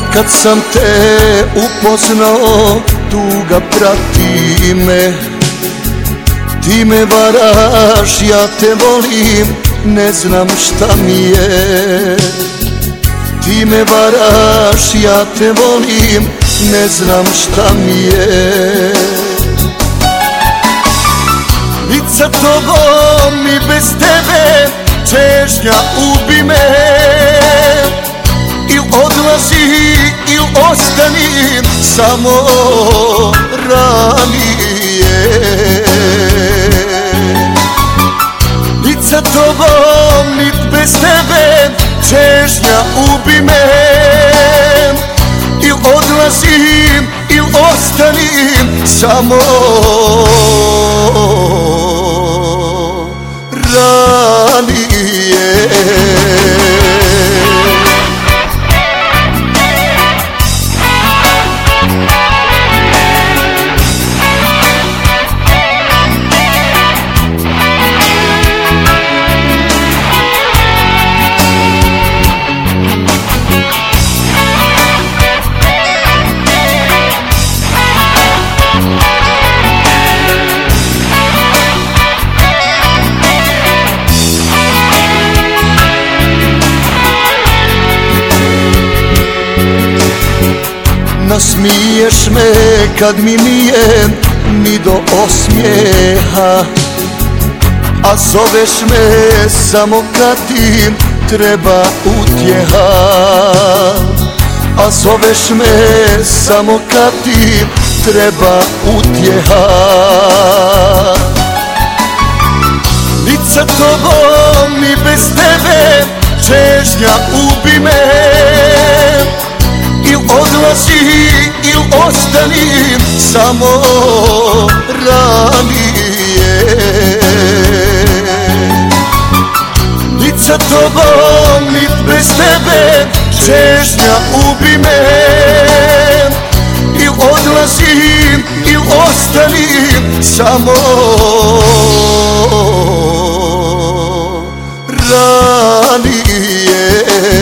Kad sam te upoznao, tuga prati me. Ti me varaš, ja te volim, ne znam šta mi je. Ti me varaš, ja te volim, ne znam šta mi je. Bit sa tobom i bez tebe, čežnja ubi me. Il odlazi, il ostani, samo ranije. Bit sa tobom, nit bez tebe, čežnja ubi me. Il odlazim, il ostanim, samo ranije. Nasmiješ me kad mi nije ni do osmijeha, a zoveš me samo kad ti treba utjeha. A zoveš me samo kad ti treba utjeha. Bit sa tobom i bez tebe, čežnja ubi me. Il odlazi, il ostani, samo ranije. Bit sa tobom, nit bez tebe, čežnja ubi me. Il odlazi, il ostani, samo ranije.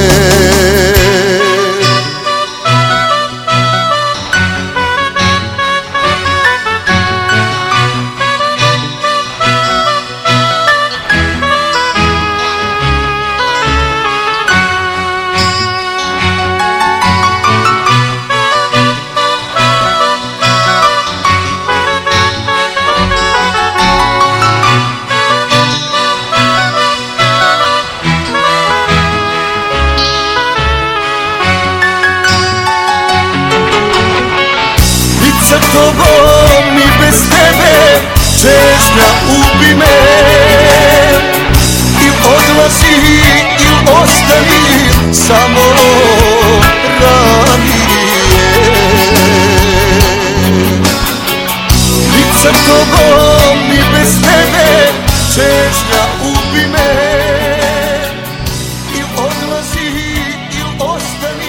Sa tobom i bez tebe, čežnja ubi me. Il odlazi, il ostani, samo ranije. Bit sa tobom i bez tebe, čežnja ubi me. Il odlazi, il ostani,